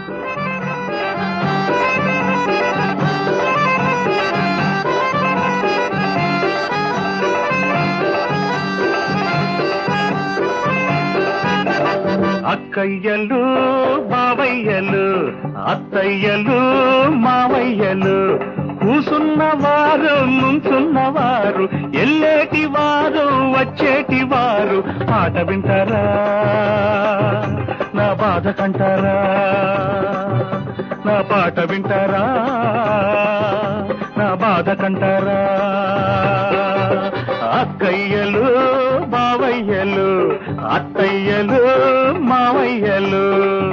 అక్కయ్యలు బావయ్యలు అత్తయ్యలు మావయ్యలు కూసున్నవారు నుంచున్నవారు ఎల్లేటి వారు వచ్చేటి వారు పాట వింటారా నా బాధ కంటారా నా పాట వింటారా నా బాధ కంటారా అక్కయ్యలు బావయ్యలు అత్తయ్యలు మావయ్యలు.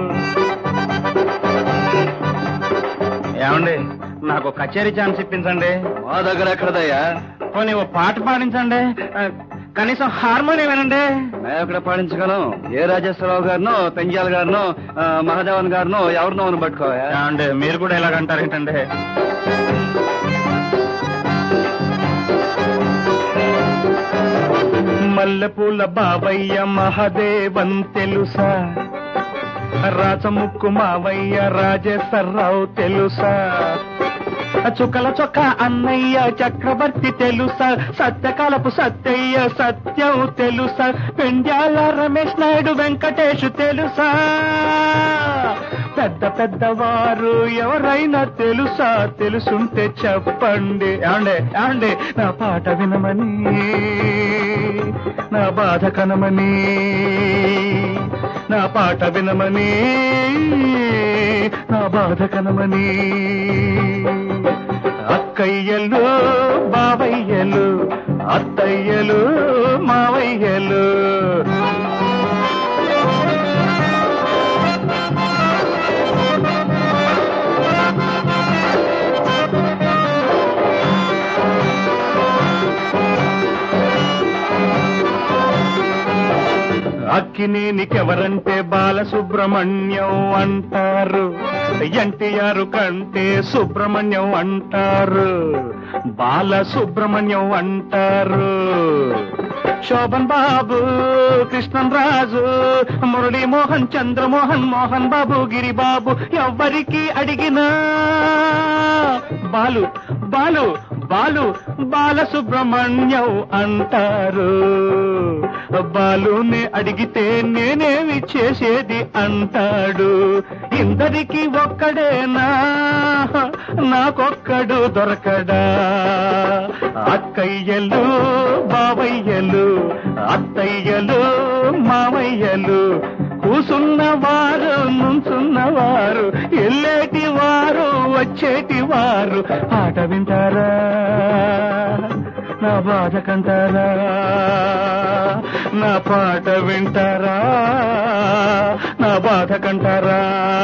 ఏమండి నాకు కచేరీ ఛాన్స్ ఇప్పించండి. మా దగ్గర ఎక్కడదయ్యా? పోనీ ఓ పాట పాడించండి, కనీసం హార్మోనియం వినండి. మేము ఎక్కడ పాడించగలం? ఏ రాజేశ్వరరావు గారినో పెంజాల్ గారినో మహాదేవన్ గారినో ఎవరినో అని పట్టుకోవా? ఏమండి మీరు కూడా ఇలాగంటారు ఏంటండి? మల్లెపూల బావయ్య మహాదేవన్ తెలుసా, రాచముక్కు మావయ్య రాజేశ్వరరావు తెలుసా, చుక్కల చొక్క అన్నయ్య చక్రవర్తి తెలుసా, సత్యకాలపు సత్యయ్య సత్యం తెలుసా, పెండ్యాల రమేష్ నాయుడు వెంకటేష్ తెలుసా, పెద్ద పెద్దవారు ఎవరైనా తెలుసా? తెలుసుంటే చెప్పండి. ఏమండి నా పాట వినమని, నా బాధ కనమని, నా పాట వినమని, నా బాధ కనమని. అక్కయ్యలు బావయ్యలు అత్తయ్యలు మావయ్యలు. అక్కినేనికెవరంటే బాలసుబ్రహ్మణ్యం అంటారు, ఎన్టీఆర్ కంటే సుబ్రహ్మణ్యం అంటారు, బాలసుబ్రహ్మణ్యం అంటారు. శోభన్ బాబు కృష్ణన్ రాజు మురళీమోహన్ చంద్రమోహన్ మోహన్ బాబు గిరిబాబు ఎవ్వరికి అడిగినా బాలు బాలు బాలు బాలసుబ్రహ్మణ్యం అంటారు. బాలుని అడిగితే నేనేమి చేసేది అంటాడు. ఇందరికి ఒక్కడేనా, నాకొక్కడు దొరకడా? అక్కయ్యలు బావయ్యలు అత్తయ్యలు మావయ్యలు కూసున్నవారు నుంచున్నవారు ఎల్లేటి వారు వచ్చేటి వారు పాట వింటారా? నా బాధ కంటారా? నా పాట వింటారా? నా బాధ కంటారా?